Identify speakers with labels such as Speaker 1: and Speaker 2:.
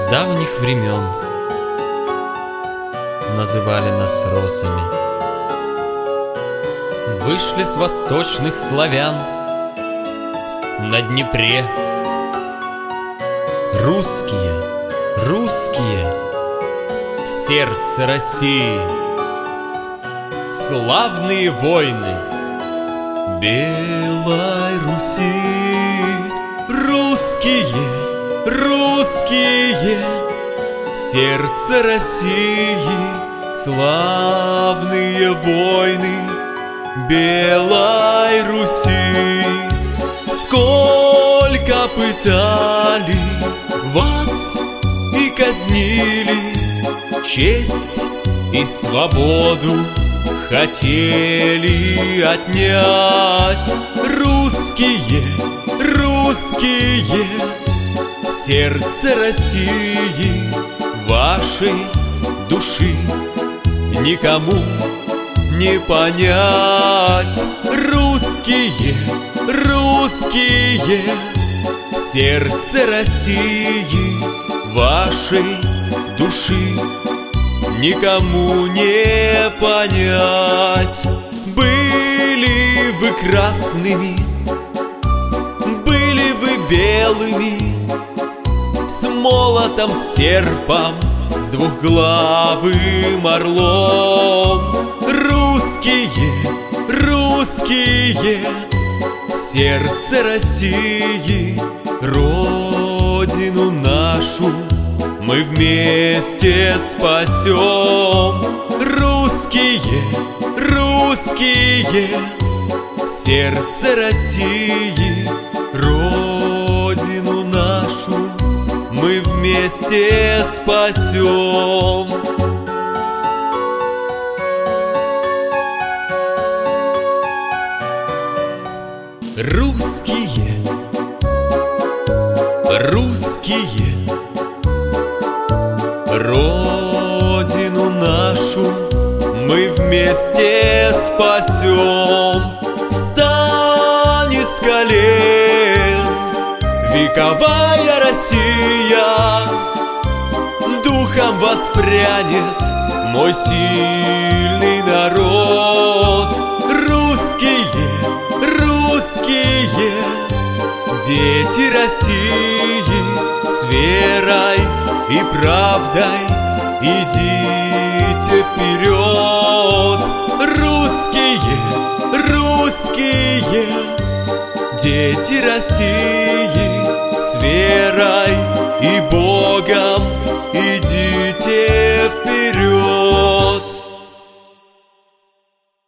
Speaker 1: С давних времен называли нас росами. Вышли с восточных славян на Днепре. Русские, русские, сердце России, славные войны Белой Руси. Русские, русские, сердце России, славные войны Белой Руси. Сколько пытали вас и казнили, честь и свободу хотели отнять. Русские, русские, сердце России, вашей души никому не понять. Русские, русские, сердце России, вашей души никому не понять. Были вы красными, были вы белыми, с молотом, с серпом, с двухглавым орлом. Русские, русские, сердце России, родину нашу мы вместе спасем. Русские, русские, сердце России, родину нашу мы вместе спасем. Русские, русские, родину нашу мы вместе спасем. Встань с колен, вековая Россия, духом воспрянет мой сильный народ. Русские, русские, дети России, с верой и правдой идите вперед. Русские, русские, дети России, с верой и